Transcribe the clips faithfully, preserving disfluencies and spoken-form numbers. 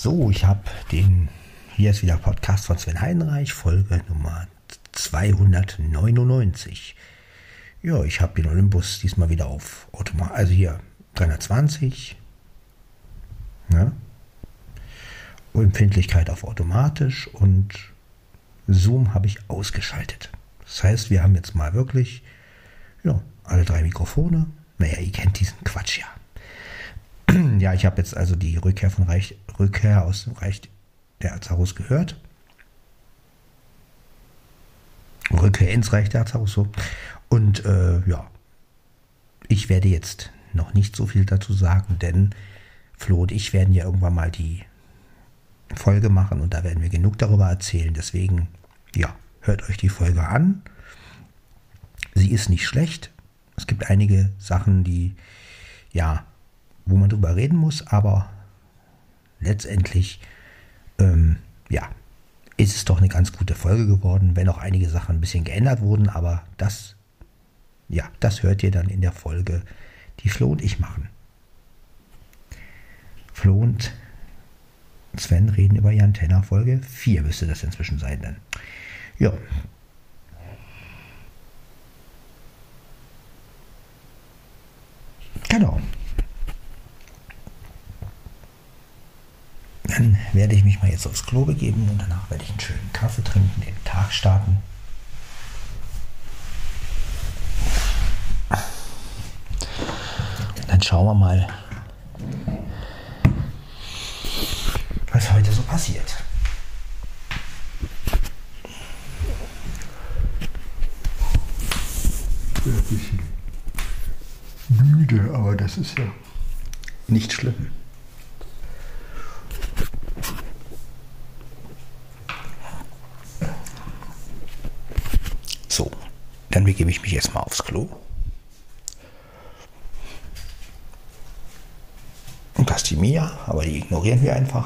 So, ich habe den, hier ist wieder Podcast von Sven Heidenreich, Folge Nummer zweihundertneunundneunzig. Ja, ich habe den Olympus diesmal wieder auf Automat, also hier dreihundertzwanzig. Ja. Empfindlichkeit auf automatisch und Zoom habe ich ausgeschaltet. Das heißt, wir haben jetzt mal wirklich ja, alle drei Mikrofone. Naja, ihr kennt diesen Quatsch ja. Ja, ich habe jetzt also die Rückkehr von Reich, Rückkehr aus dem Reich der Azaros gehört. Rückkehr ins Reich der Azaros, so. Und äh, ja, ich werde jetzt noch nicht so viel dazu sagen, denn Flo und ich werden ja irgendwann mal die Folge machen und da werden wir genug darüber erzählen. Deswegen, ja, hört euch die Folge an. Sie ist nicht schlecht. Es gibt einige Sachen, die, ja, wo man drüber reden muss, aber letztendlich, ähm, ja, ist es doch eine ganz gute Folge geworden, wenn auch einige Sachen ein bisschen geändert wurden, aber das, ja, das hört ihr dann in der Folge, die Flo und ich machen. Flo und Sven reden über Jan Tenner, Folge vier müsste das inzwischen sein dann. Ja. Genau. Dann werde ich mich mal jetzt aufs Klo begeben und danach werde ich einen schönen Kaffee trinken, den Tag starten. Dann schauen wir mal, was heute so passiert. Ein bisschen müde, aber das ist ja nicht schlimm. So, dann begebe ich mich erstmal aufs Klo. Und das ist die Mia, aber die ignorieren wir einfach.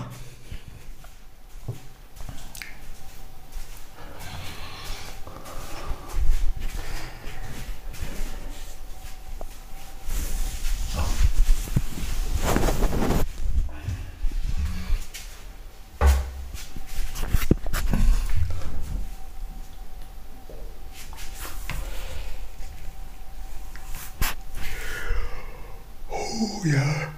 Oh ja.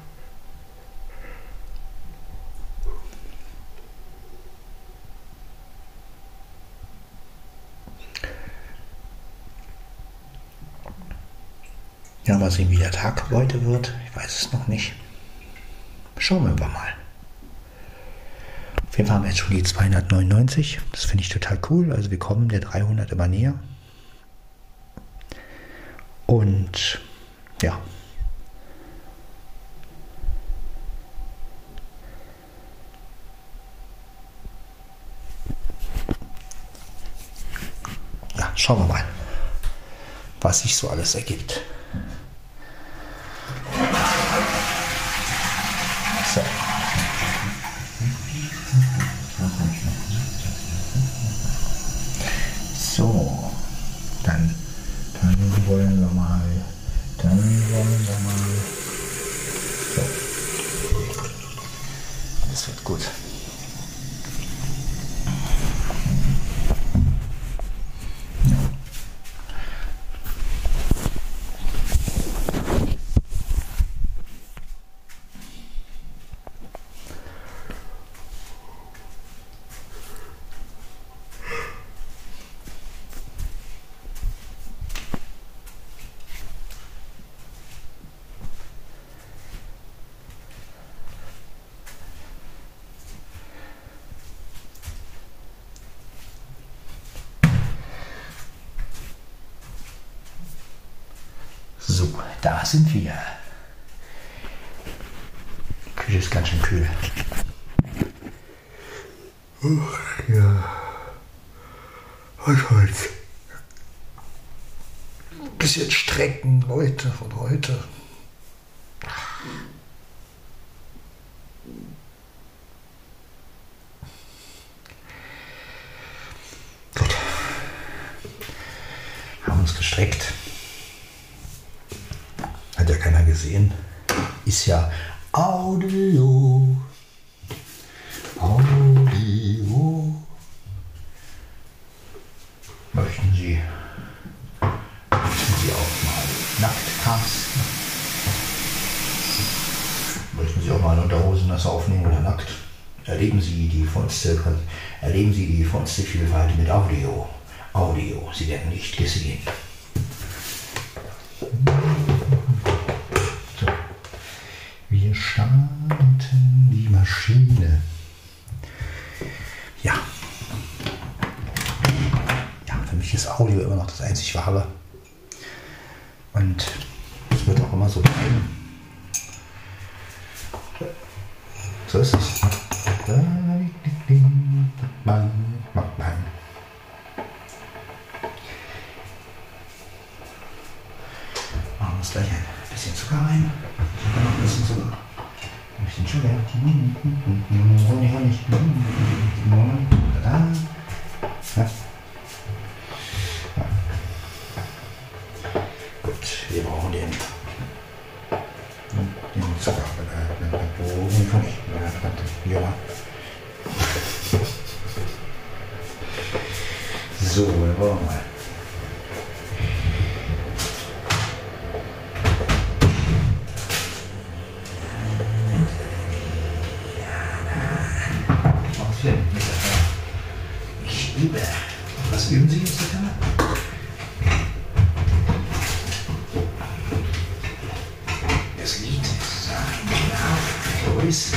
Ja, mal sehen, wie der Tag heute wird. Ich weiß es noch nicht. Schauen wir mal. Auf jeden Fall haben wir jetzt schon die zweihundertneunundneunzig. Das finde ich total cool. Also wir kommen der dreihundert immer näher. Und ja. Ja, schauen wir mal, was sich so alles ergibt. So. So, dann, dann wollen wir mal, dann wollen wir mal, so, das wird gut. So, da sind wir. Die Küche ist ganz schön kühl. Ach ja. Was heute? Ein bisschen strecken, Leute, von heute. Gut. Haben uns gestreckt. Hat ja keiner gesehen. Ist ja Audio. das aufnehmen oder nackt. Erleben Sie die vollste, erleben Sie die vollste Vielfalt mit Audio. Audio, Sie werden nicht gesehen. So. Wir starten die Maschine. Ja. Ja, für mich ist Audio immer noch das einzig Wahre. Und es wird auch immer so bleiben. So ist es. Machen wir uns gleich ein bisschen Zucker rein. Sogar noch ein bisschen Zucker. Ein bisschen Sugar. Honig, Honig. Ja. Ja. Gut, wir brauchen den, den Zucker. Ja. So, wollen wir mal. Ich übe. Was üben Sie jetzt da? Das Lied ist ein größer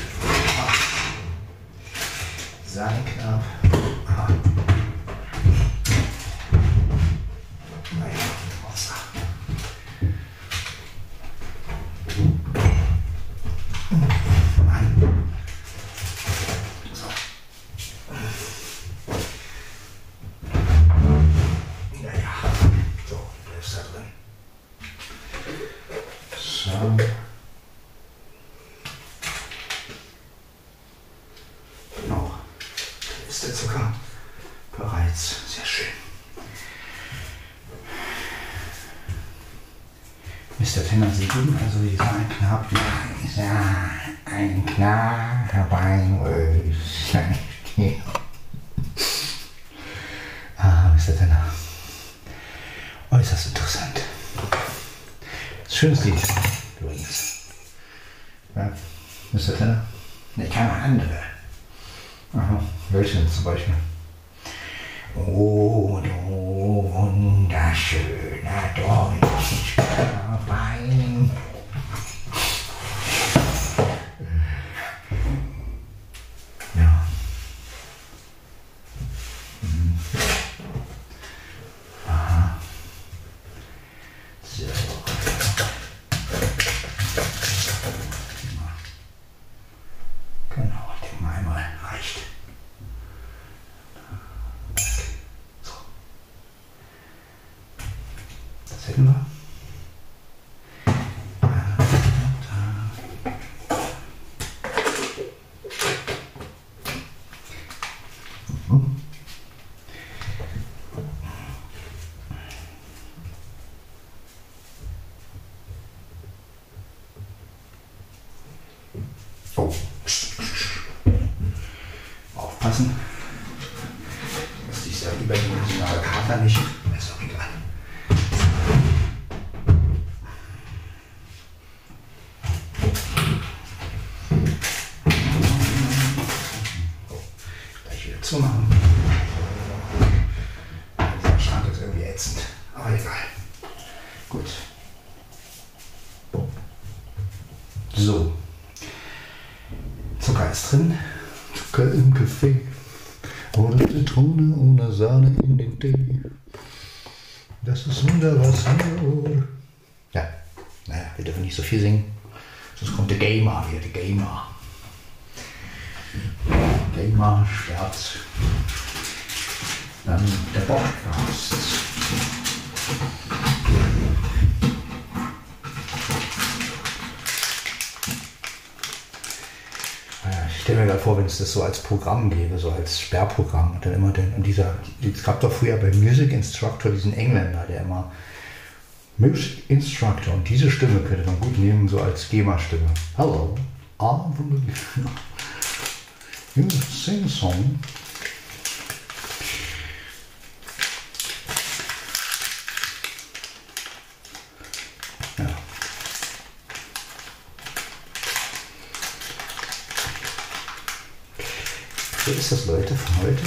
Sein knapp. Aha. Naja, Wasser. Mann. So. Naja, so, der ist da drin. So. Genau. Ist der Zucker bereits sehr schön. Mister Tenner, Sie geben also die Sachen knapp, ja, ein knapp Weinröschen. Ah, Mister Tenner. Äußerst interessant. Schönes Lied, übrigens. Ja, Mister Tenner? Ich kann noch andere. Aha, welche zum Beispiel? Oh, du wunderschöner deutscher Wein. Ja. Mhm. Aha. So. Genau, ich denke mal einmal reicht. So. Das hätten wir. Oh. Aufpassen, dass dieser überdimensionale Kater nicht. Ist doch egal. Oh. Gleich wieder zumachen. Dieser Schrank ist irgendwie ätzend, aber egal. Gut. So. Zucker ist drin. Zucker im Kaffee. Oder Zitrone ohne Sahne in den Tee. Das ist Wunderwasser. Ja, naja, wir dürfen nicht so viel singen. Sonst kommt der Gamer wieder, der Gamer. Gamer sperrt dann der Podcast. Ich stelle mir gerade vor, wenn es das so als Programm gäbe, so als Sperrprogramm und dann immer den, und dieser, es gab doch früher bei Music Instructor diesen Engländer, der immer Music Instructor, und diese Stimme könnte man gut nehmen, so als GEMA-Stimme. Hello, I'm from the you sing song. Ja. So ist das, Leute, von heute.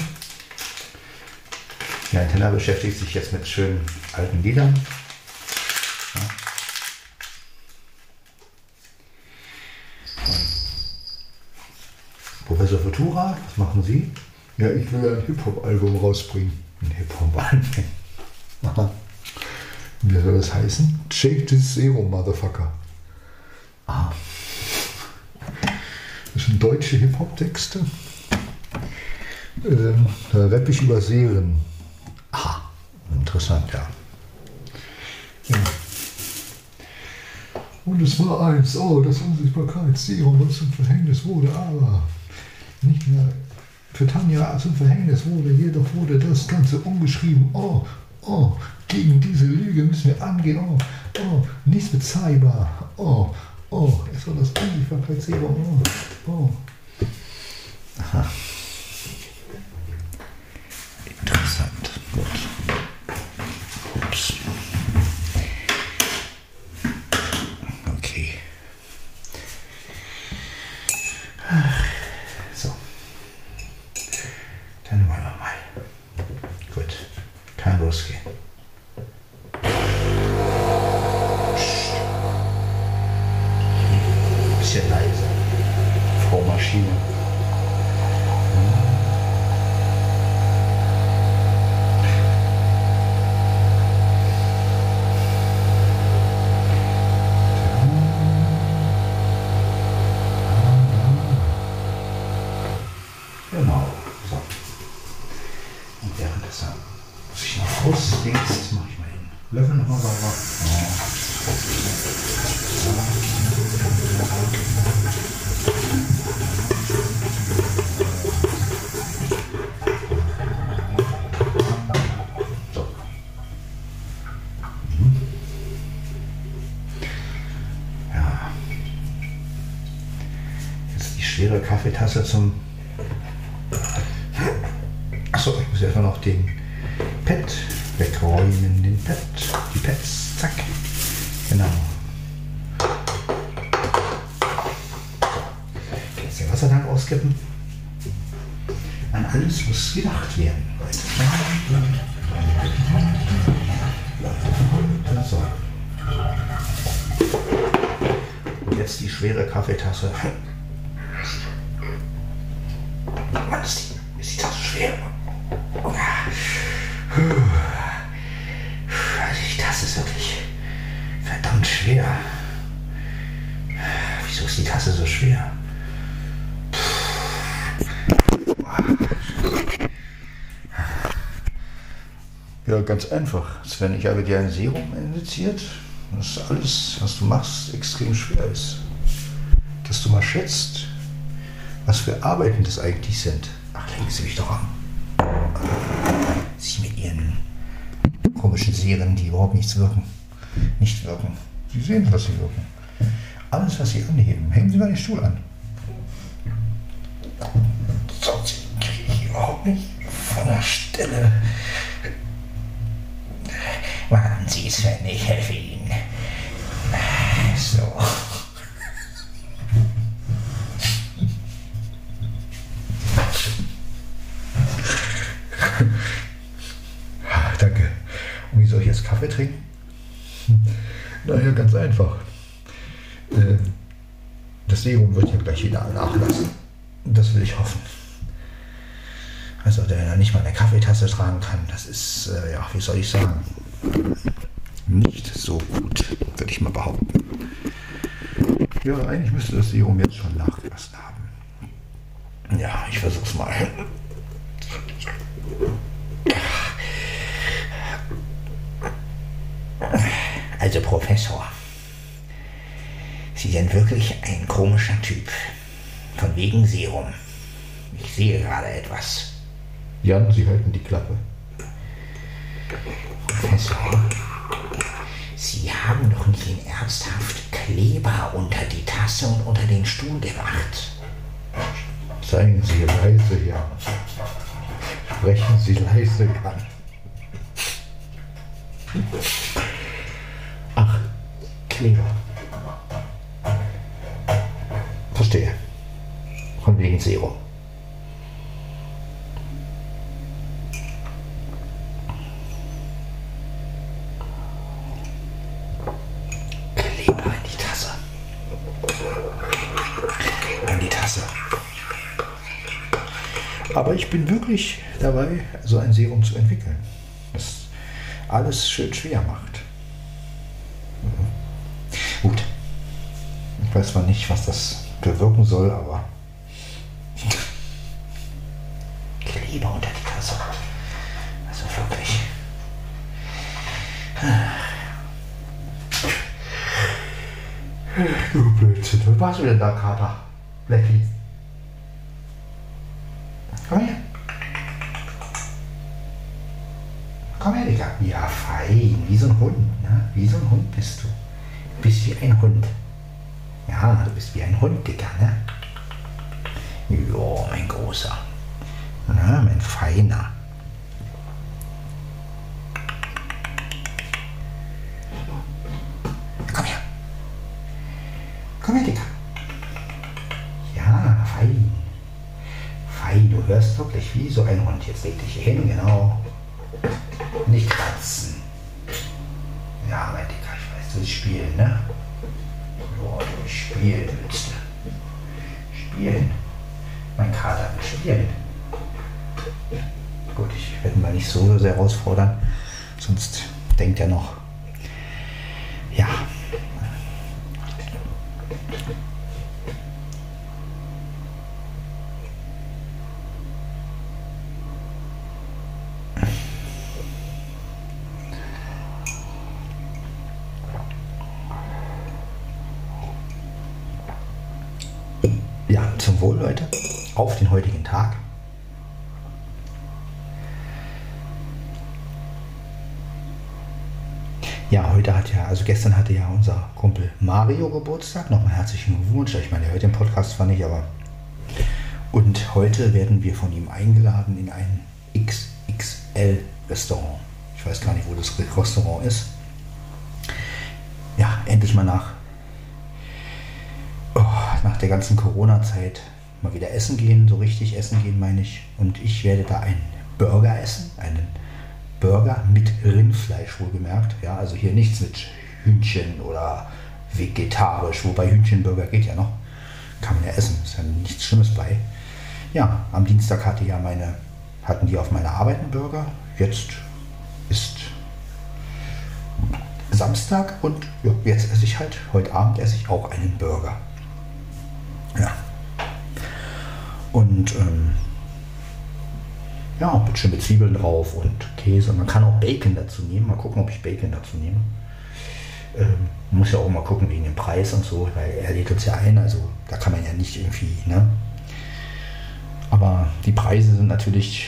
Die Antenne beschäftigt sich jetzt mit schönen alten Liedern. Ja. Professor Futura, was machen Sie? Ja, ich will ein Hip-Hop-Album rausbringen. Ein Hip-Hop-Album. Wie soll das heißen? Shake this Serum, Motherfucker. Ah. Das sind deutsche Hip-Hop-Texte. Ähm, da rapp ich über Serien. Ah, interessant, ja. ja. Und es war eins, oh, das Unsichtbarkeitsserum, was zum Verhängnis wurde, aber nicht mehr für Tanja zum Verhängnis wurde, jedoch wurde das Ganze umgeschrieben. Oh, oh, gegen diese Lüge müssen wir angehen. Oh, oh, nichts bezahlbar. Oh, oh, es war das Unsichtbarkeitsserum. Oh, oh. Aha. Interessant. Gut. Ups. Okay. So. Dann wollen wir mal. Gut. Kann losgehen. Bisschen leise. Frau Maschine. Genau. So. Und währenddessen muss ich noch rausdingst, mache ich mal den Löffel nochmal sauber. So. Mhm. Ja. Jetzt die schwere Kaffeetasse zum. Achso, ich muss erstmal noch den Pad wegräumen, den Pad, die Pads, zack, genau. Jetzt den Wassertank auskippen. An alles muss gedacht werden. So. Und jetzt die schwere Kaffeetasse. Mann, ist die, ist die Tasse schwer? Also die Tasse ist wirklich verdammt schwer. Wieso ist die Tasse so schwer? Ja, ganz einfach. Sven, ich habe dir ein Serum injiziert, dass alles, was du machst, extrem schwer ist. Dass du mal schätzt, was für Arbeiten das eigentlich sind. Ach, lenken Sie mich doch an. Sie mit ihren komischen Serien, die überhaupt nichts wirken, nicht wirken. Sie sehen, was sie wirken. Alles, was Sie anheben, hängen Sie mal den Stuhl an. Sonst kriege ich überhaupt nicht von der Stelle. Warten Sie, Sven, ich helfe Ihnen. So. Danke. Und wie soll ich jetzt Kaffee trinken? Naja, ganz einfach. Das Serum wird ja gleich wieder nachlassen. Das will ich hoffen. Also der nicht mal eine Kaffeetasse tragen kann, das ist, äh, ja, wie soll ich sagen, nicht so gut, würde ich mal behaupten. Ja, eigentlich müsste das Serum jetzt schon nachgelassen haben. Ja, ich versuch's mal. Also Professor, Sie sind wirklich ein komischer Typ. Von wegen Serum. Ich sehe gerade etwas. Jan, Sie halten die Klappe. Professor, Sie haben doch nicht in ernsthaft Kleber unter die Tasse und unter den Stuhl gemacht. Seien Sie leise, Jan. Sprechen Sie leise, Jan. Ach, Kleber. Verstehe. Von wegen Serum. Aber ich bin wirklich dabei, so ein Serum zu entwickeln, das alles schön schwer macht. Mhm. Gut. Ich weiß zwar nicht, was das bewirken soll, aber Kleber unter die Tasse. Also wirklich. Du Blödsinn, wo warst du denn da, Kater? Blackie. Komm her. Komm her, Digga. Ja, fein. Wie so ein Hund, ne? Wie so ein Hund bist du. Du bist wie ein Hund. Ja, du bist wie ein Hund, Digga, ne? Jo, mein Großer. Na, mein Feiner. Komm her. Komm her, Digga. Ja, fein. Fein, du hörst wirklich wie so ein Hund. Jetzt leg dich hier hin, genau. Nicht kratzen. Ja, mein Digga, ich weiß, du willst spielen, ne? Ja, du willst spielen, willst du. Spielen. Mein Kater will spielen. Gut, ich werde ihn mal nicht so sehr herausfordern, sonst denkt er noch, ja. Ja, zum Wohl, Leute, auf den heutigen Tag. Ja, heute hat ja, also gestern hatte ja unser Kumpel Mario Geburtstag. Nochmal herzlichen Glückwunsch. Ich meine, er hört den Podcast zwar nicht, aber. Und heute werden wir von ihm eingeladen in ein X X L-Restaurant. Ich weiß gar nicht, wo das Restaurant ist. Ja, endlich mal nach, oh, nach der ganzen Corona-Zeit mal wieder essen gehen. So richtig essen gehen, meine ich. Und ich werde da einen Burger essen, einen Burger mit Rindfleisch wohlgemerkt. Ja, also hier nichts mit Hühnchen oder vegetarisch, wobei Hühnchenburger geht ja noch. Kann man ja essen, ist ja nichts Schlimmes bei. Ja, am Dienstag hatte ja meine, hatten die auf meiner Arbeit einen Burger. Jetzt ist Samstag und ja, jetzt esse ich halt, heute Abend esse ich auch einen Burger. Ja. Und ähm, ja, mit schön mit Zwiebeln drauf und Käse. Und man kann auch Bacon dazu nehmen. Mal gucken, ob ich Bacon dazu nehme. Ähm, muss ja auch mal gucken wegen dem Preis und so, weil er lädt uns ja ein. Also da kann man ja nicht irgendwie, ne? Aber die Preise sind natürlich,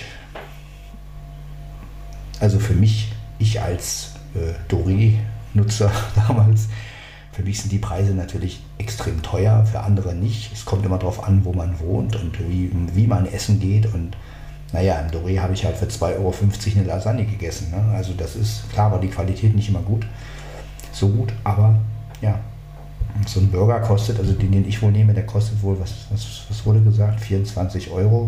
also für mich, ich als äh, Doré-Nutzer damals, für mich sind die Preise natürlich extrem teuer, für andere nicht. Es kommt immer darauf an, wo man wohnt und wie, wie man essen geht. Und naja, im Doré habe ich halt für zwei Euro fünfzig eine Lasagne gegessen. Ne? Also das ist, klar war die Qualität nicht immer gut, so gut, aber ja, so ein Burger kostet, also den, den ich wohl nehme, der kostet wohl, was, was, was wurde gesagt, vierundzwanzig Euro.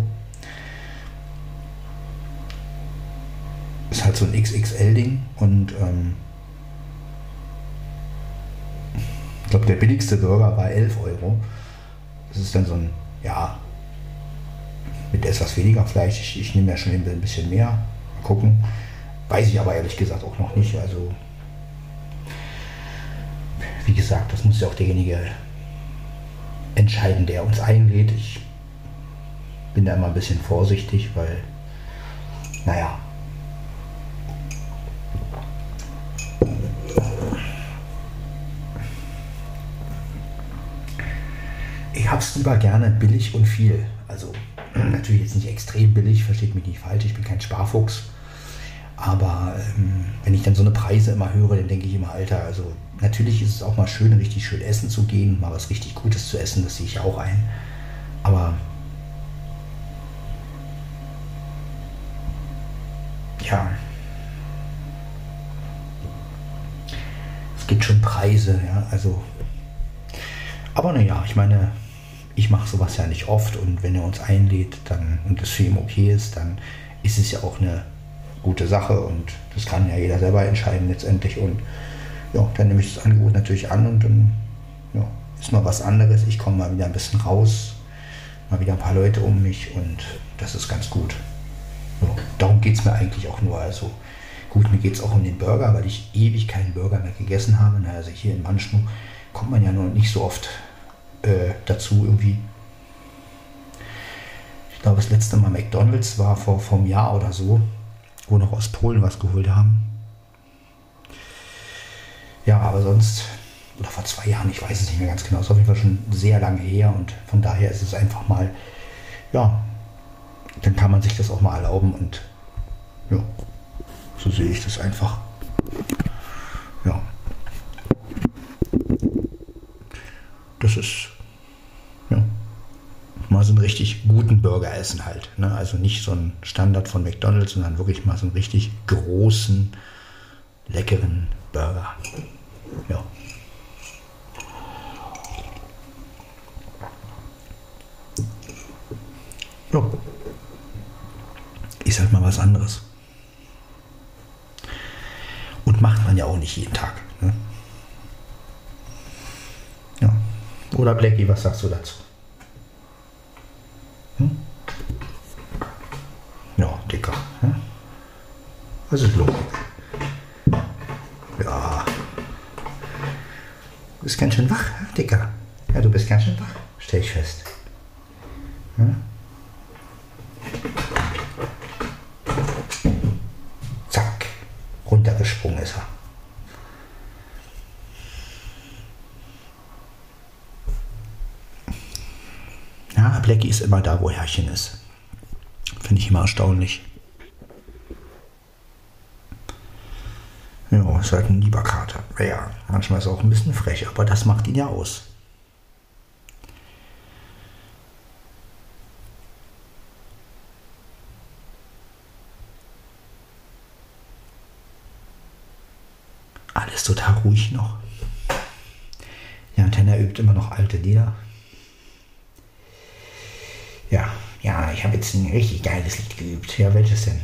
Ist halt so ein X X L-Ding und ähm, ich glaube, der billigste Burger war elf Euro. Das ist dann so ein, ja, mit etwas weniger Fleisch. Ich, ich nehme ja schon ein bisschen mehr. Mal gucken. Weiß ich aber ehrlich gesagt auch noch nicht. Also, wie gesagt, das muss ja auch derjenige entscheiden, der uns einlädt. Ich bin da immer ein bisschen vorsichtig, weil, naja, ich hab's lieber gerne billig und viel. Also natürlich jetzt nicht extrem billig, versteht mich nicht falsch, ich bin kein Sparfuchs. Aber ähm, wenn ich dann so eine Preise immer höre, dann denke ich immer, Alter, also natürlich ist es auch mal schön, richtig schön essen zu gehen, mal was richtig Gutes zu essen, das sehe ich auch ein. Aber ja, es gibt schon Preise, ja, also. Aber naja, ich meine, ich mache sowas ja nicht oft und wenn er uns einlädt dann, und das für ihn okay ist, dann ist es ja auch eine gute Sache und das kann ja jeder selber entscheiden letztendlich und ja, dann nehme ich das Angebot natürlich an und dann ja, ist mal was anderes. Ich komme mal wieder ein bisschen raus, mal wieder ein paar Leute um mich und das ist ganz gut. So, darum geht es mir eigentlich auch nur. Also gut, mir geht es auch um den Burger, weil ich ewig keinen Burger mehr gegessen habe. Na, also hier in Manschnu kommt man ja noch nicht so oft äh, dazu irgendwie. Ich glaube, das letzte Mal McDonald's war vor, vor einem Jahr oder so, wo noch aus Polen was geholt haben. Ja, aber sonst, oder vor zwei Jahren, ich weiß es nicht mehr ganz genau, ist auf jeden Fall schon sehr lange her und von daher ist es einfach mal, ja, dann kann man sich das auch mal erlauben und ja, so sehe ich das einfach. Ja. Das ist, ja, mal so einen richtig guten Burger essen halt. Ne? Also nicht so ein Standard von McDonald's, sondern wirklich mal so einen richtig großen, leckeren Burger. Ja. Ja. Ist halt mal was anderes. Und macht man ja auch nicht jeden Tag. Ne? Ja. Oder Blackie, was sagst du dazu? Hm? Ja, Dicker. Hm? Was ist los? Ja. Du bist ganz schön wach, Dicker. Ja, du bist ganz schön wach. Stell ich fest. Hm? Zack. Runtergesprungen ist er. Ja, Blackie ist immer da, wo Herrchen ist. Finde ich immer erstaunlich. Ja, ist halt ein lieber Kater. Ja, manchmal ist er auch ein bisschen frech, aber das macht ihn ja aus. Alles total ruhig noch. Ja, Antenna übt immer noch alte Lieder. Ja, ja, ich habe jetzt ein richtig geiles Lied geübt. Ja, welches denn?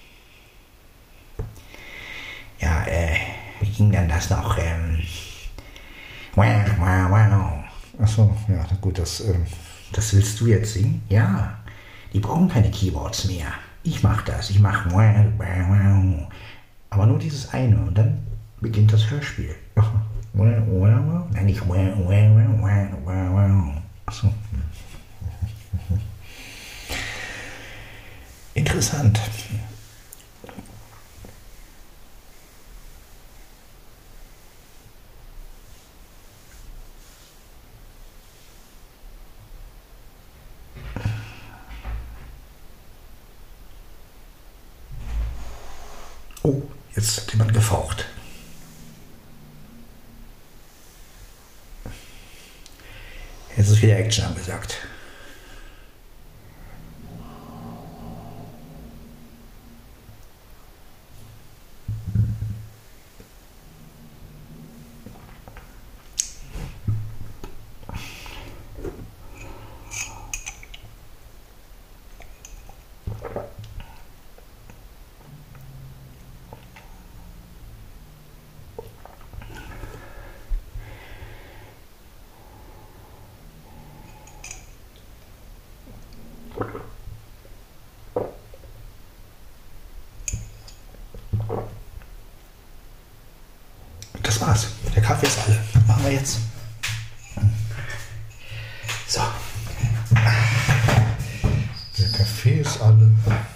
Ja, äh, wie ging denn das noch? Ähm, wow, wow, wow. Achso, ja, gut, das, ähm, das willst du jetzt singen? Ja, die brauchen keine Keyboards mehr. Ich mach das, ich mach wow, wow, wow. Aber nur dieses eine und dann beginnt das Hörspiel. Wow, wow, wow. Nein, nicht wow, wow, wow, wow, wow. Achso. Interessant. Oh, jetzt hat jemand gefaucht. Jetzt ist wieder Action angesagt. Das war's. Der Kaffee ist alle. Was machen wir jetzt? So. Der Kaffee ist alle.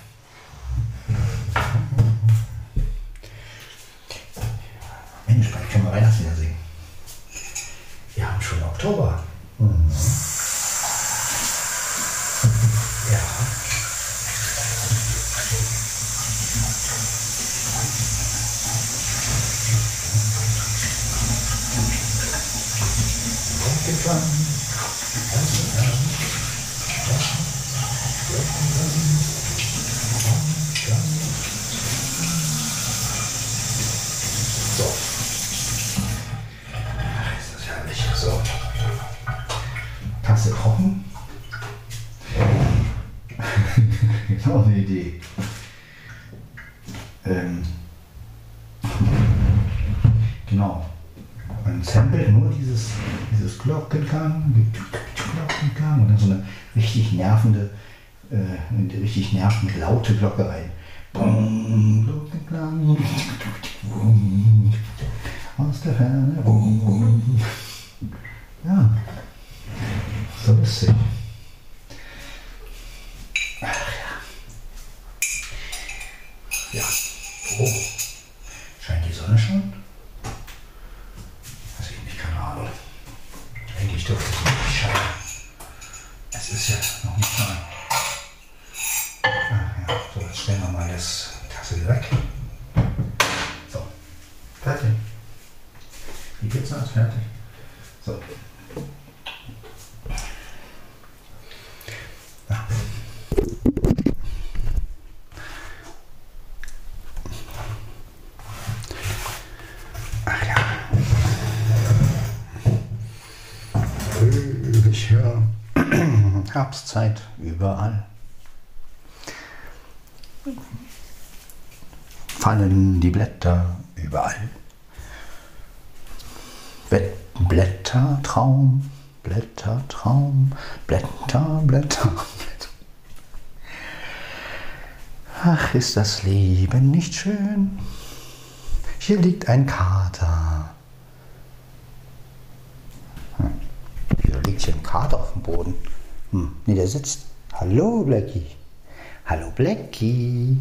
Mensch, bald können wir Weihnachtslieder singen. Wir haben schon Oktober. Mhm. Ja. So. Ist das herrlich. So. Tasse kochen. Genau eine Idee. Ähm. Genau. Man samplet nur dieses, dieses Glockenklang. Glockenklang und dann so eine richtig nervende, äh, eine richtig nervende laute Glocke rein. Bum, Glockenklang, bum, aus der Ferne, bum. Ja, so lustig. Ach ja. Ja. Oh. Scheint die Sonne schon? Weiß ich nicht, keine Ahnung. Eigentlich dürfte es noch nicht scheinen. Es ist ja noch nicht mal. Ach ja, so, jetzt stellen wir mal das Tasse weg. So, fertig. Die Pizza ist fertig. So. Ja. Ach ja. Ich höre Herbstzeit überall. Fallen die Blätter überall. Blättertraum, Blättertraum, Blätter, Blätter, Blätter. Ach, ist das Leben nicht schön? Hier liegt ein Kater. Hm. Wieso liegt hier ein Kater auf dem Boden? Hm. Nee, der sitzt. Hallo, Blackie. Hallo, Blackie.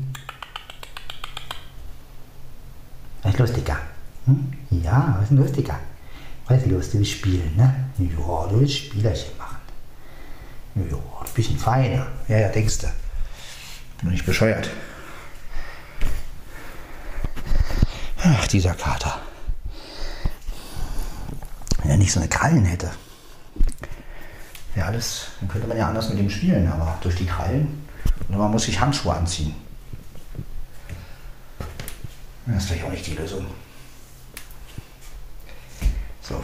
Was ist los, Digga? Hm? Ja, was ist denn los, Digga? Was ist los, du willst spielen, ne? Ja, du willst Spielerchen machen. Ja, du bist ein Feiner. Ja, ja, denkst du. Bin doch nicht bescheuert. Ach, dieser Kater. Wenn er nicht so eine Krallen hätte. Ja, alles, dann könnte man ja anders mit ihm spielen, aber durch die Krallen. Und man muss sich Handschuhe anziehen. Das ist vielleicht auch nicht die Lösung. So.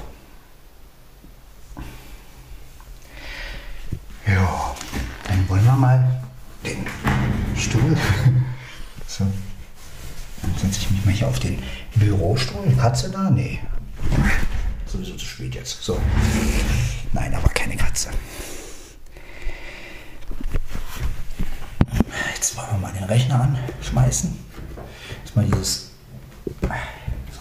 Ja, dann wollen wir mal den Stuhl. So. Dann setze ich mich mal hier auf den Bürostuhl. Katze da? Nee. Sowieso zu spät jetzt. So. Nein, aber keine Katze. Jetzt wollen wir mal den Rechner anschmeißen. Jetzt mal dieses. So.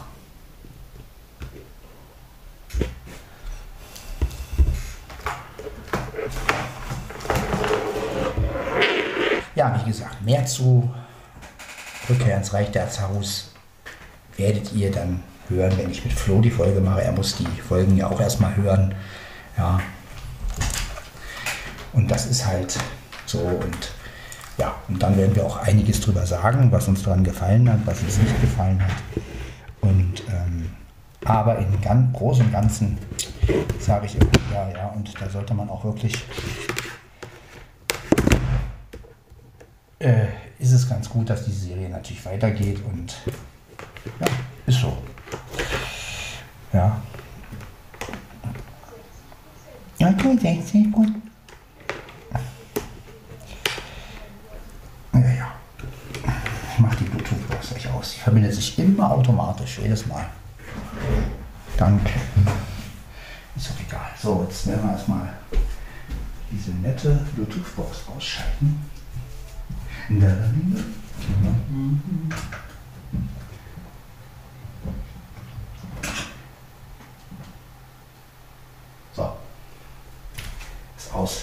Ja, wie gesagt, mehr zu Rückkehr ins Reich der Azarus werdet ihr dann hören, wenn ich mit Flo die Folge mache. Er muss die Folgen ja auch erstmal hören. Ja. Und das ist halt so. Und ja, und dann werden wir auch einiges drüber sagen, was uns daran gefallen hat, was uns nicht gefallen hat. Und ähm, aber im ganz Großen und Ganzen sage ich immer, ja, ja, und da sollte man auch wirklich äh, ist es ganz gut, dass die Serie natürlich weitergeht und ja, ist so. Ja. Ja, gut, sechzig, gut. Ja, ja. Ich mache die Bluetooth-Box gleich aus. Die verbindet sich immer automatisch, jedes Mal. Danke. Ist doch egal. So, jetzt werden wir erstmal diese nette Bluetooth-Box ausschalten. Da, da, da. So. Ist aus.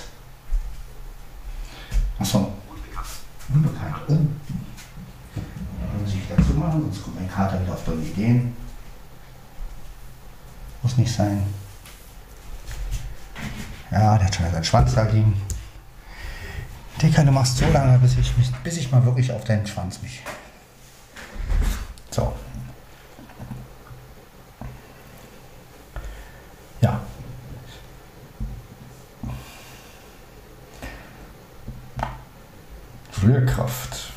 Achso. Unbekannt. Oh. Muss ich dazu machen, sonst kommt mein Kater wieder auf dumme Ideen. Muss nicht sein. Ja, der hat schon seinen Schwanz da liegen. Dicker, du machst so lange, bis ich, mich, bis ich mal wirklich auf deinen Schwanz mich. So. Ja. Schwerkraft.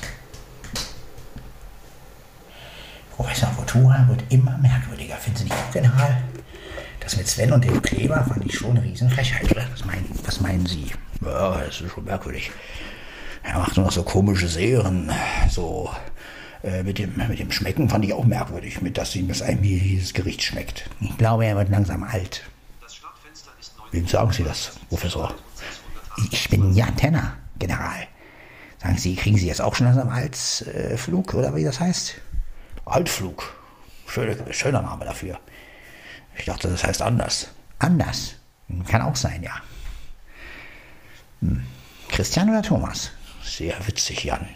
Professor Futura wird immer merkwürdiger. Finden Sie nicht auch, General? Das mit Sven und dem Kleber fand ich schon eine Riesenfrechheit, oder? Was meinen, was meinen Sie? Ja, das ist schon merkwürdig. Er macht nur noch so komische Serien. So äh, mit, dem, mit dem Schmecken fand ich auch merkwürdig, mit dass ihm das einem dieses Gericht schmeckt. Ich glaube, er wird langsam alt. Das Startfenster ist Wem sagen Sie das, Professor? Ich bin Jan Tenner, General. Sagen Sie, kriegen Sie jetzt auch schon langsam Halsflug, äh, oder wie das heißt? Halsflug. Schöne, schöner Name dafür. Ich dachte, das heißt anders. Anders? Kann auch sein, ja. Hm. Christian oder Thomas? Sehr witzig, Jan.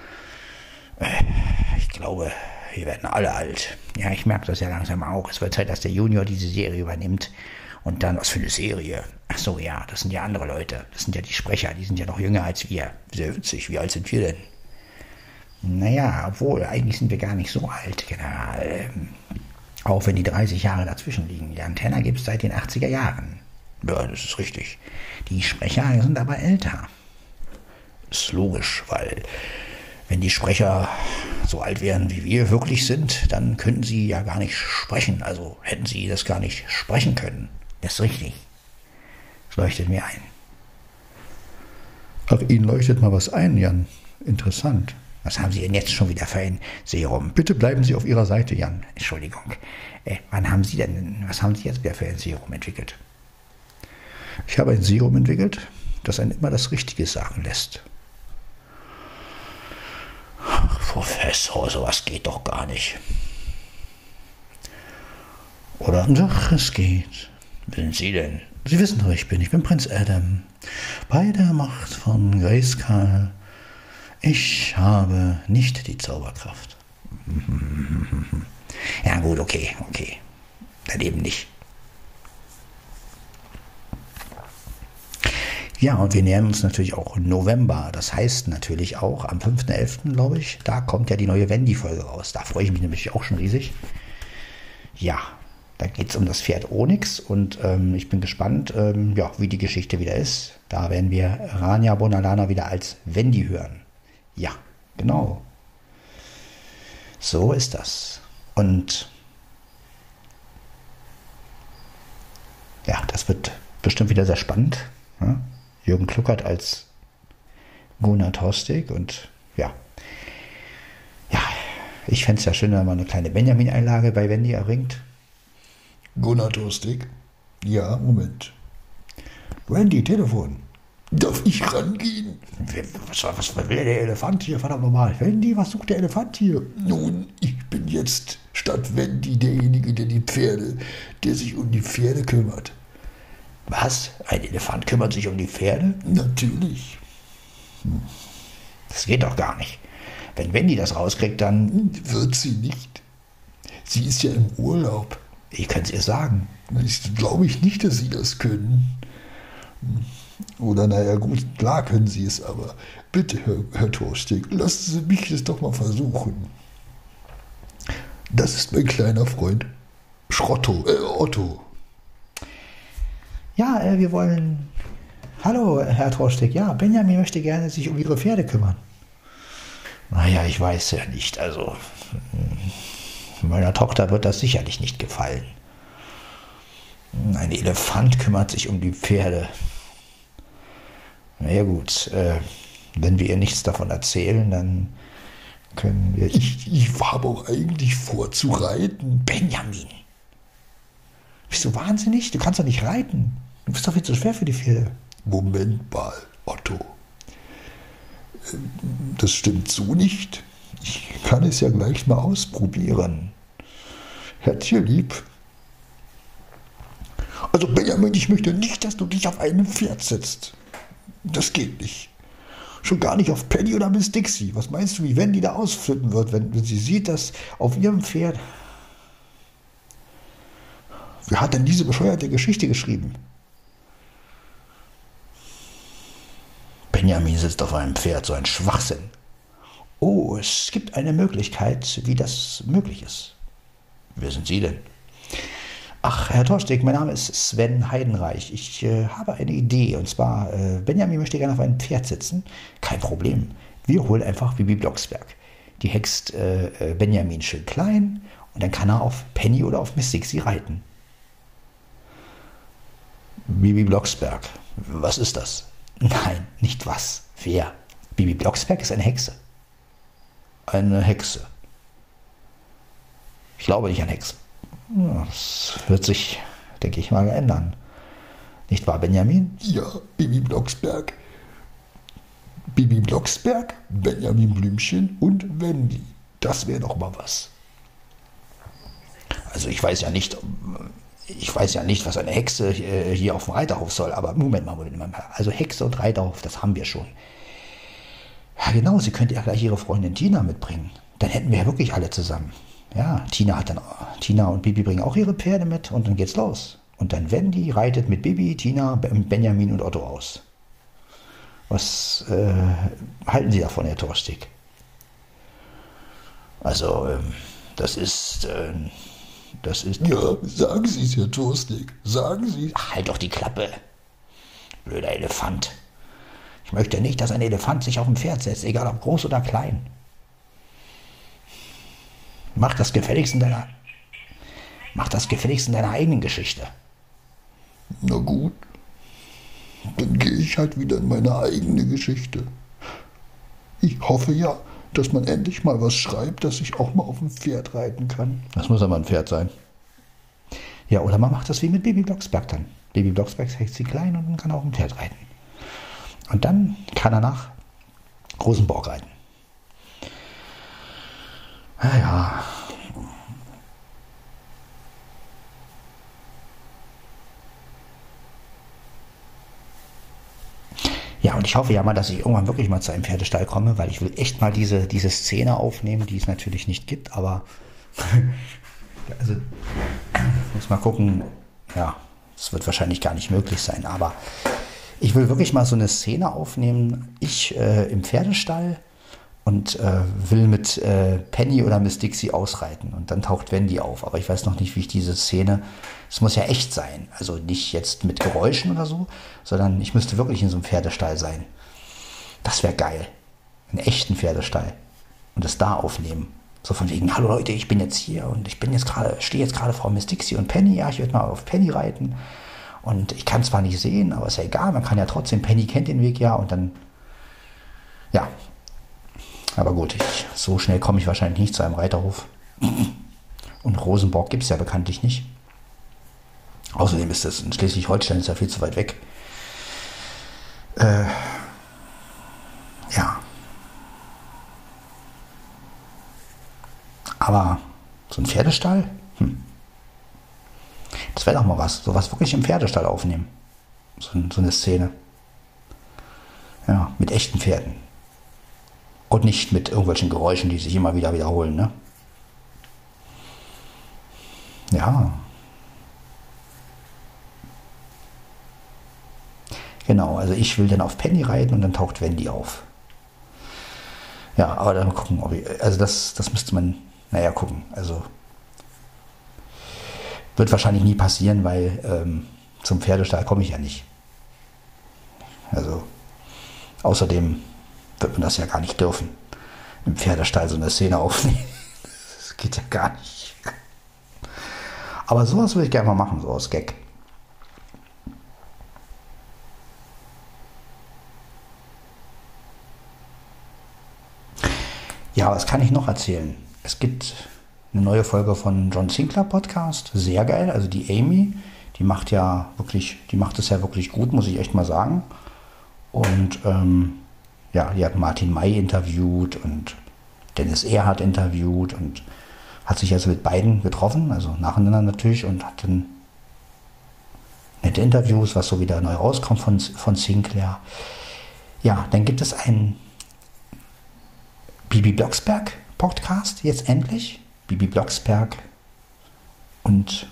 Ich glaube, wir werden alle alt. Ja, ich merke das ja langsam auch. Es wird Zeit, dass der Junior diese Serie übernimmt. Und dann, was für eine Serie? Ach so, ja, das sind ja andere Leute. Das sind ja die Sprecher, die sind ja noch jünger als wir. Sehr witzig, wie alt sind wir denn? Naja, obwohl, eigentlich sind wir gar nicht so alt, General. Auch wenn die dreißig Jahre dazwischen liegen. Jan Tenner gibt es seit den achtziger Jahren. Ja, das ist richtig. Die Sprecher sind aber älter. Ist logisch, weil wenn die Sprecher so alt wären, wie wir wirklich sind, dann könnten sie ja gar nicht sprechen. Also hätten sie das gar nicht sprechen können. Das ist richtig. Das leuchtet mir ein. Ach, Ihnen leuchtet mal was ein, Jan. Interessant. Was haben Sie denn jetzt schon wieder für ein Serum? Bitte bleiben Sie auf Ihrer Seite, Jan. Entschuldigung. Äh, wann haben Sie denn, was haben Sie jetzt wieder für ein Serum entwickelt? Ich habe ein Serum entwickelt, das einen immer das Richtige sagen lässt. Professor, sowas geht doch gar nicht. Oder? Doch, es geht. Wer sind Sie denn? Sie wissen, wer ich bin. Ich bin Prinz Adam. Bei der Macht von Grayskull. Ich habe nicht die Zauberkraft. Ja gut, okay, okay. Dann eben nicht. Ja, und wir nähern uns natürlich auch November. Das heißt natürlich auch am fünften elften, glaube ich, da kommt ja die neue Wendy-Folge raus. Da freue ich mich nämlich auch schon riesig. Ja, da geht es um das Pferd Onyx und ähm, ich bin gespannt, ähm, ja, wie die Geschichte wieder ist. Da werden wir Rania Bonalana wieder als Wendy hören. Ja, genau. So ist das. Und ja, das wird bestimmt wieder sehr spannend. Ja? Jürgen Kluckert als Gunnar Torstig und ja, ja, ich fände es ja schön, wenn man eine kleine Benjamin-Einlage bei Wendy erringt. Gunnar Torstig? Ja, Moment. Wendy, Telefon. Darf ich rangehen? Was, was, was will der Elefant hier? Verdammt nochmal. Wendy, was sucht der Elefant hier? Nun, ich bin jetzt statt Wendy derjenige, der die Pferde, der sich um die Pferde kümmert. Was? Ein Elefant kümmert sich um die Pferde? Natürlich. Das geht doch gar nicht. Wenn Wendy das rauskriegt, dann... Wird sie nicht. Sie ist ja im Urlaub. Ich kann es ihr sagen. Ich glaube ich nicht, dass Sie das können. Oder naja gut, klar können Sie es, aber bitte, Herr, Herr Torstig, lassen Sie mich das doch mal versuchen. Das ist mein kleiner Freund Schrotto, äh, Otto. Ja, äh, wir wollen... Hallo, Herr Torstig. Ja, Benjamin möchte gerne sich um Ihre Pferde kümmern. Naja, ich weiß ja nicht. Also, meiner Tochter wird das sicherlich nicht gefallen. Ein Elefant kümmert sich um die Pferde. Na ja gut, äh, wenn wir ihr nichts davon erzählen, dann können wir... Ich, ich habe auch eigentlich vor zu reiten. Benjamin! Bist du wahnsinnig? Du kannst doch nicht reiten. Du bist doch viel zu schwer für die Pferde. Moment mal, Otto. Das stimmt so nicht. Ich kann es ja gleich mal ausprobieren. Herr Tierlieb. Also Benjamin, ich möchte nicht, dass du dich auf einem Pferd setzt. Das geht nicht. Schon gar nicht auf Penny oder Miss Dixie. Was meinst du, wie Wendy da ausflippen wird, wenn, wenn sie sieht, dass auf ihrem Pferd... Wer hat denn diese bescheuerte Geschichte geschrieben? Benjamin sitzt auf einem Pferd, so ein Schwachsinn. Oh, es gibt eine Möglichkeit, wie das möglich ist. Wer sind Sie denn? Ach, Herr Torstig, mein Name ist Sven Heidenreich. Ich äh, habe eine Idee, und zwar, äh, Benjamin möchte gerne auf einem Pferd sitzen. Kein Problem. Wir holen einfach Bibi Blocksberg. Die hext äh, äh, Benjamin schön klein und dann kann er auf Penny oder auf Miss Dixie reiten. Bibi Blocksberg. Was ist das? Nein, nicht was. Wer? Bibi Blocksberg ist eine Hexe. Eine Hexe. Ich glaube nicht an Hexen. Das wird sich, denke ich mal, ändern. Nicht wahr, Benjamin? Ja, Bibi Blocksberg. Bibi Blocksberg, Benjamin Blümchen und Wendy. Das wäre doch mal was. Also ich weiß ja nicht, ich weiß ja nicht, was eine Hexe hier auf dem Reiterhof soll, aber Moment mal, Moment mal. Also Hexe und Reiterhof, das haben wir schon. Ja genau, sie könnte ja gleich ihre Freundin Tina mitbringen. Dann hätten wir ja wirklich alle zusammen. Ja, Tina hat dann, Tina und Bibi bringen auch ihre Pferde mit und dann geht's los. Und dann Wendy reitet mit Bibi, Tina, Benjamin und Otto aus. Was äh, halten Sie davon, Herr Torstig? Also, ähm, das ist, äh, das ist... Ja, sagen Sie es, Herr Torstig, sagen Sie es. Ach, halt doch die Klappe, blöder Elefant. Ich möchte nicht, dass ein Elefant sich auf ein Pferd setzt, egal ob groß oder klein. Mach das gefälligst in deiner, mach das gefälligst in deiner eigenen Geschichte. Na gut, dann gehe ich halt wieder in meine eigene Geschichte. Ich hoffe ja, dass man endlich mal was schreibt, dass ich auch mal auf dem Pferd reiten kann. Das muss aber ein Pferd sein. Ja, oder man macht das wie mit Bibi Blocksberg dann. Bibi Blocksberg ist sie klein und kann auf dem Pferd reiten. Und dann kann er nach Rosenborg reiten. Ja, ja. Ja, und ich hoffe ja mal, dass ich irgendwann wirklich mal zu einem Pferdestall komme, weil ich will echt mal diese, diese Szene aufnehmen, die es natürlich nicht gibt, aber also muss mal gucken, ja, es wird wahrscheinlich gar nicht möglich sein, aber ich will wirklich mal so eine Szene aufnehmen, ich äh, im Pferdestall und äh, will mit äh, Penny oder Miss Dixie ausreiten und dann taucht Wendy auf, aber ich weiß noch nicht, wie ich diese Szene, es muss ja echt sein, also nicht jetzt mit Geräuschen oder so, sondern ich müsste wirklich in so einem Pferdestall sein. Das wäre geil, einen echten Pferdestall und das da aufnehmen. So von wegen, hallo Leute, ich bin jetzt hier und ich bin jetzt gerade, stehe jetzt gerade vor Miss Dixie und Penny, ja, ich werde mal auf Penny reiten und ich kann zwar nicht sehen, aber ist ja egal, man kann ja trotzdem, Penny kennt den Weg ja und dann, ja, aber gut, ich, so schnell komme ich wahrscheinlich nicht zu einem Reiterhof. Und Rosenborg gibt es ja bekanntlich nicht. Außerdem ist das in Schleswig-Holstein ist ja viel zu weit weg. Äh, ja. Aber so ein Pferdestall? Hm. Das wäre doch mal was. Sowas wirklich im Pferdestall aufnehmen. So, so eine Szene. Ja, mit echten Pferden. Und nicht mit irgendwelchen Geräuschen, die sich immer wieder wiederholen, ne? Ja. Genau, also ich will dann auf Penny reiten und dann taucht Wendy auf. Ja, aber dann gucken, ob ich, also das, das müsste man, naja, gucken. Also wird wahrscheinlich nie passieren, weil ähm, zum Pferdestall komme ich ja nicht. Also außerdem wird man das ja gar nicht dürfen. Im Pferdestall so eine Szene aufnehmen. Das geht ja gar nicht. Aber sowas würde ich gerne mal machen, so aus Gag. Ja, was kann ich noch erzählen? Es gibt eine neue Folge von John Sinclair Podcast. Sehr geil. Also die Amy, die macht ja wirklich, die macht es ja wirklich gut, muss ich echt mal sagen. Und ähm, ja, die hat Martin May interviewt und Dennis Erhardt interviewt und hat sich also mit beiden getroffen, also nacheinander natürlich, und hat dann nette Interviews, was so wieder neu rauskommt von, von Sinclair. Ja, dann gibt es einen Bibi Blocksberg Podcast, jetzt endlich. Bibi Blocksberg und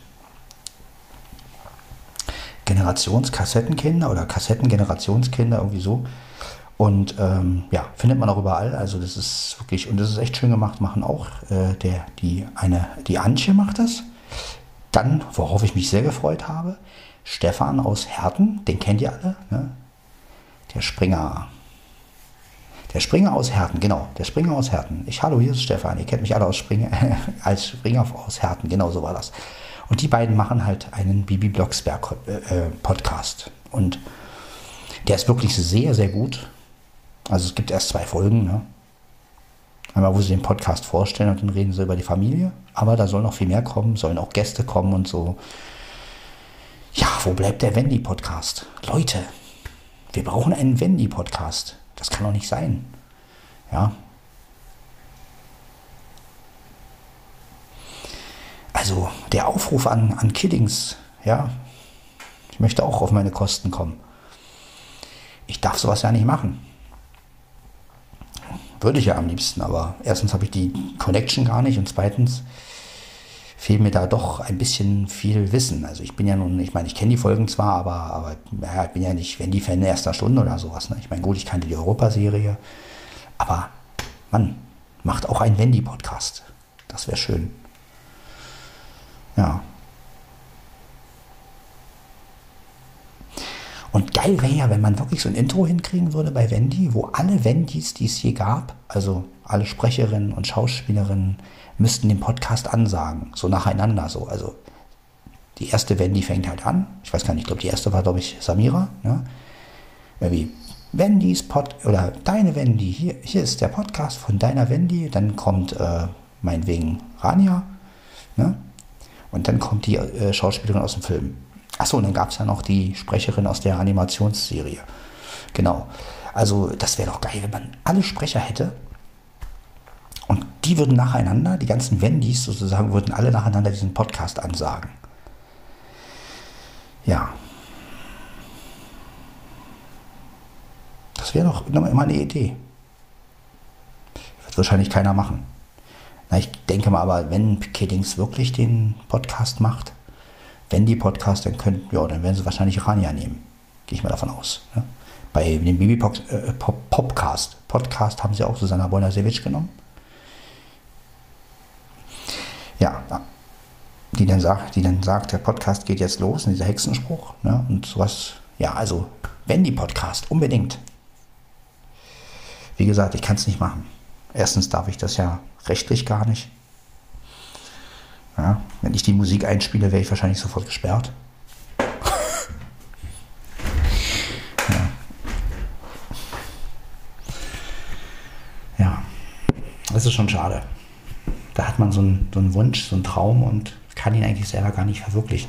Generationskassettenkinder oder Kassettengenerationskinder, irgendwie so. Und ähm, ja, findet man auch überall. Also das ist wirklich, und das ist echt schön gemacht, machen auch äh, der, die, eine, die Antje macht das. Dann, worauf ich mich sehr gefreut habe, Stefan aus Herten, den kennt ihr alle, ne? Der Springer. Der Springer aus Herten, genau, der Springer aus Herten. Ich, hallo, hier ist Stefan, ihr kennt mich alle aus Springer, als Springer aus Herten, genau so war das. Und die beiden machen halt einen Bibi Blocksberg äh, Podcast. Und der ist wirklich sehr, sehr gut. Also es gibt erst zwei Folgen, ne? Einmal, wo sie den Podcast vorstellen und dann reden sie über die Familie. Aber da soll noch viel mehr kommen, sollen auch Gäste kommen und so. Ja, wo bleibt der Wendy-Podcast? Leute, wir brauchen einen Wendy-Podcast. Das kann doch nicht sein. Ja. Also der Aufruf an, an Kiddings, ja, ich möchte auch auf meine Kosten kommen. Ich darf sowas ja nicht machen. Würde ich ja am liebsten, aber erstens habe ich die Connection gar nicht und zweitens fehlt mir da doch ein bisschen viel Wissen. Also ich bin ja nun, ich meine, ich kenne die Folgen zwar, aber, aber ja, ich bin ja nicht Wendy-Fan erster Stunde oder sowas. Ne? Ich meine, gut, ich kannte die Europaserie, aber Mann, macht auch einen Wendy-Podcast. Das wäre schön. Ja. Und geil wäre ja, wenn man wirklich so ein Intro hinkriegen würde bei Wendy, wo alle Wendys, die es je gab, also alle Sprecherinnen und Schauspielerinnen, müssten den Podcast ansagen, so nacheinander so. Also die erste Wendy fängt halt an, ich weiß gar nicht, ich glaube die erste war, glaube ich, Samira, ne? Wie Wendys Pod, oder deine Wendy, hier, hier ist der Podcast von deiner Wendy, dann kommt äh, meinetwegen Rania, ne? Und dann kommt die äh, Schauspielerin aus dem Film. Achso, und dann gab es ja noch die Sprecherin aus der Animationsserie. Genau. Also das wäre doch geil, wenn man alle Sprecher hätte und die würden nacheinander, die ganzen Wendys sozusagen, würden alle nacheinander diesen Podcast ansagen. Ja. Das wäre doch immer eine Idee. Wird wahrscheinlich keiner machen. Na, ich denke mal aber, wenn Kiddings wirklich den Podcast macht, wenn die Podcast, dann können, ja, dann werden sie wahrscheinlich Rania nehmen. Gehe ich mal davon aus. Ne? Bei dem Bibi äh, Pop Popcast Podcast haben sie auch Susanna Bonasewicz genommen. Ja, die dann sagt, die dann sagt, der Podcast geht jetzt los, dieser Hexenspruch, ne? Und sowas. Ja, also wenn die Podcast unbedingt. Wie gesagt, ich kann es nicht machen. Erstens darf ich das ja rechtlich gar nicht. Ja, wenn ich die Musik einspiele, wäre ich wahrscheinlich sofort gesperrt. ja. ja, das ist schon schade. Da hat man so einen, so einen Wunsch, so einen Traum und kann ihn eigentlich selber gar nicht verwirklichen.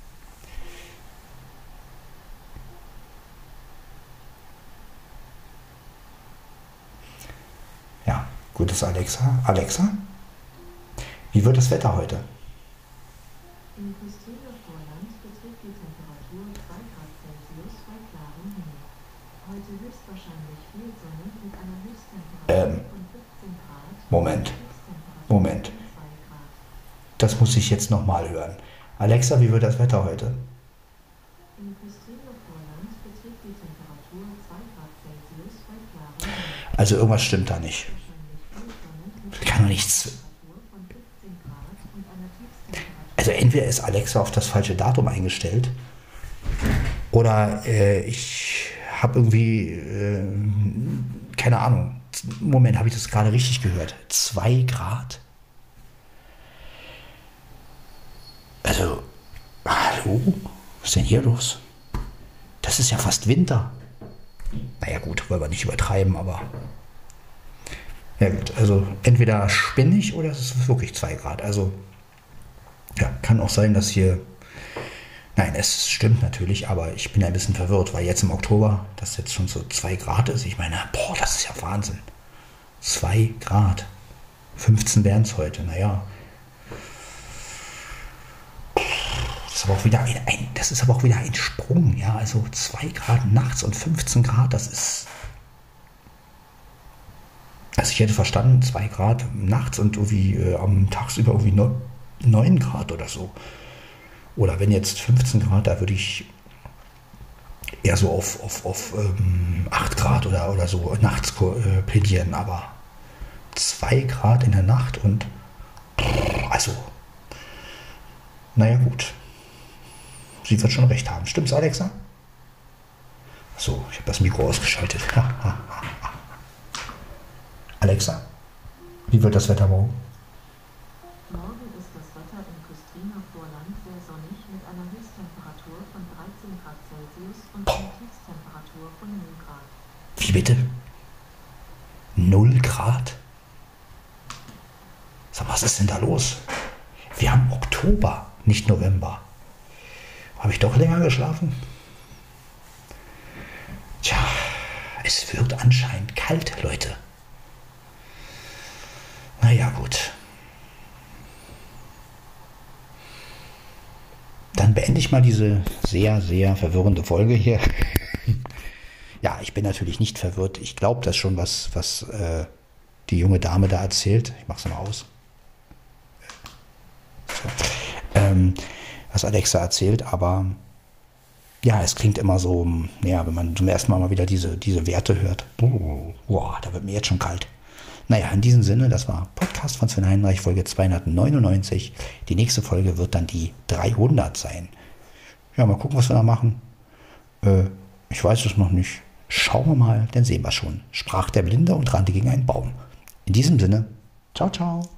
Ja, gutes Alexa. Alexa? Wie wird das Wetter heute? In Küstiner Vorland beträgt die Temperatur zwei Grad Celsius bei klarem Himmel. Heute höchstwahrscheinlich viel Sonne mit einer Höchsttemperatur Ähm, von fünfzehn Grad. Moment, Höchsttemperatur Moment. von zwei Grad. Das muss ich jetzt nochmal hören. Alexa, wie wird das Wetter heute? In Küstiner Vorland beträgt die Temperatur zwei Grad Celsius bei klarem Himmel. Also irgendwas stimmt da nicht. Wahrscheinlich viel Sonne mit Ich kann doch nichts. Temperatur von fünfzehn Grad und einer Tiefsttemperatur. Also entweder ist Alexa auf das falsche Datum eingestellt oder äh, ich habe irgendwie, äh, keine Ahnung, Moment, habe ich das gerade richtig gehört? Zwei Grad? Also, hallo? Was ist denn hier los? Das ist ja fast Winter. Naja gut, wollen wir nicht übertreiben, aber... Ja gut, also entweder spinne ich oder es ist wirklich zwei Grad. Also, ja, kann auch sein, dass hier... Nein, es stimmt natürlich, aber ich bin ein bisschen verwirrt, weil jetzt im Oktober das jetzt schon so zwei Grad ist. Ich meine, boah, das ist ja Wahnsinn. zwei Grad. fünfzehn wären es heute, naja. Das ist aber auch wieder ein, ein, das ist aber auch wieder ein Sprung, ja. Also zwei Grad nachts und fünfzehn Grad, das ist. Also ich hätte verstanden, zwei Grad nachts und irgendwie äh, am tagsüber irgendwie neun Grad oder so. Oder wenn jetzt fünfzehn Grad, da würde ich eher so auf, auf, auf ähm, acht Grad oder, oder so nachts äh, plädieren. Aber zwei Grad in der Nacht und also, naja gut. Sie wird schon recht haben. Stimmt's, Alexa? So, ich habe das Mikro ausgeschaltet. Alexa, wie wird das Wetter morgen? Morgen ist das Wetter im Küstriner Vorland sehr sonnig mit einer Höchsttemperatur von dreizehn Grad Celsius und einer Tiefsttemperatur von null Grad. Wie bitte? null Grad? Sag, was ist denn da los? Wir haben Oktober, nicht November. Habe ich doch länger geschlafen? Tja, es wird anscheinend kalt, Leute. Naja, gut. Dann beende ich mal diese sehr, sehr verwirrende Folge hier. Ja, ich bin natürlich nicht verwirrt. Ich glaube das schon, was, was äh, die junge Dame da erzählt. Ich mache es mal aus. So. Ähm, was Alexa erzählt, aber ja, es klingt immer so, ja, wenn man zum ersten Mal mal wieder diese, diese Werte hört. Oh, boah, da wird mir jetzt schon kalt. Naja, in diesem Sinne, das war Podcast von Sven Heinreich, Folge zweihundertneunundneunzig. Die nächste Folge wird dann die dreihundert sein. Ja, mal gucken, was wir da machen. Äh, ich weiß es noch nicht. Schauen wir mal, dann sehen wir schon. Sprach der Blinde und rannte gegen einen Baum. In diesem Sinne, ciao, ciao.